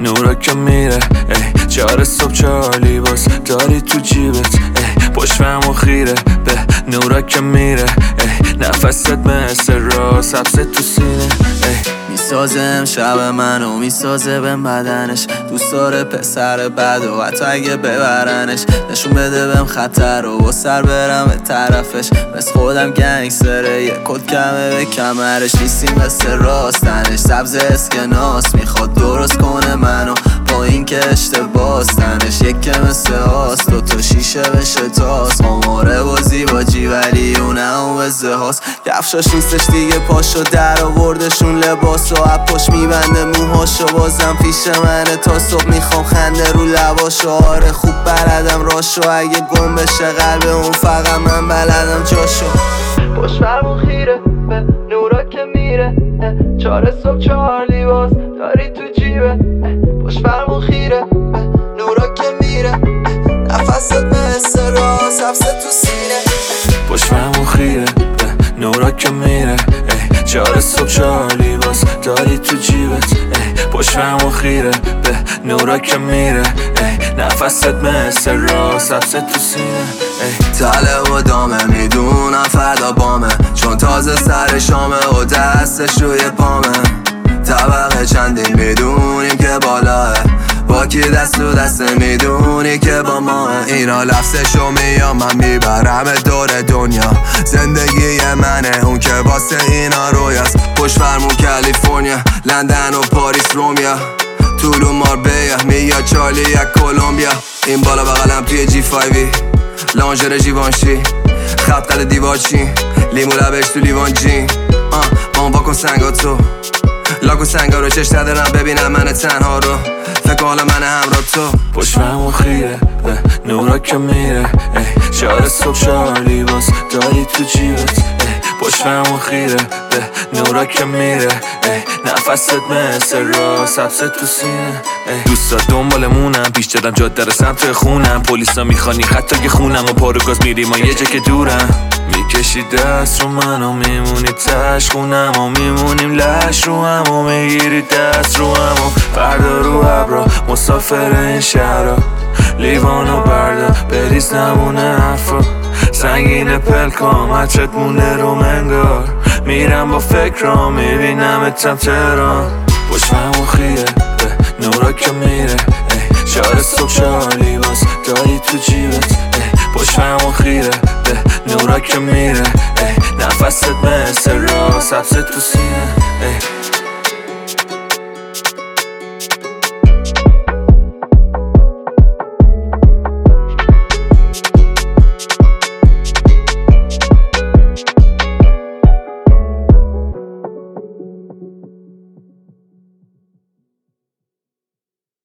نورا که میره 4 صبح 4 لیباس داری تو جیبت پشتم و خیره به نورا که میره نفست مثل راس حبست تو سینه میسازه امشب منو میسازه به بدنش دوست داره پسر بد و حتی اگه ببرنش نشون بده بهم خطر و با سر برم به طرفش مثل خودم گنگستره یه کد کمه به کمرش نیستیم مثل راستنش سبز اسکناس میخواد درست کنه منو با این که اشتباستنش یکه مثل هاست 2 تا شیشه بشه تاس آماره بازی با جی ولی اونم وزه هاست کفشاش نیستش دیگه پاشو در آوردشون لباس و اپاش میبنده موهاشو بازم پیش منه تا صبح میخوام خنده رو لباشو آره خوب بلدم راشو اگه گم بشه قلب اون فقط من بلدم جاشو پشتم خیره به نورا که میره 4 صبح 4 لیباس داری تو جیبه پشتم خیره به نورا که میره نفست مثل راس حبست تو سینه پشتم خیره به نورا که میره 4 صبح 4 لیباس داری تو جیبت پشتم خیره به نورا که میره نفست مثل راس حبست تو سینه تله و دامه میدونم فردا بامه چون تازه سر شامه و دستش روی پامه طبقه چندین میدونیم که بالاه با کی دست تو دست میدونی که با ماه اینا لفظشو میام من میبرم دور دنیا زندگی منه اون که واسه اینا رویاست پشت فرمون کالیفرنیا لندن و پاریس رومیا طولو ماربیا میاد چارلی یک کولومبیا این بالا بغلم توی جی 5 لانجر جیوانشی خط قل دیوار چین لیمو لبش تو لیوان جین با کن سنگاتو لاکو سنگا رو چشت ندارم ببینم من تنها رو فکر حالا من همراه تو پشتم خیره به نورا که میره 4 صبح 4 لیباس داری تو جیبت پشتم خیره به نورا که میره نفست مثل راس حبست تو سینه دوستا دنبالمونم پیش دادم جاده رو سمت خونم پلیسا میخوانی حتی که خونم و پارو گاز میریم و یه جا که دورم میکشی دست رو من و میمونی تش خونم و میمونیم لش رو هم و میگیری دست رو هم و فردا رو ابرا مسافر این شهرها لیوانو بردا بریز نمونه حرفا سنگین پلکام حچت مونه رو منگار میرم با فکرام میبینم اتم تهران پشتم خیره به نورا که میره 4 صبح 4 لیباس داری تو جیبت پشتم خیره به نورا که میره نفست مثل راس حبست تو سینه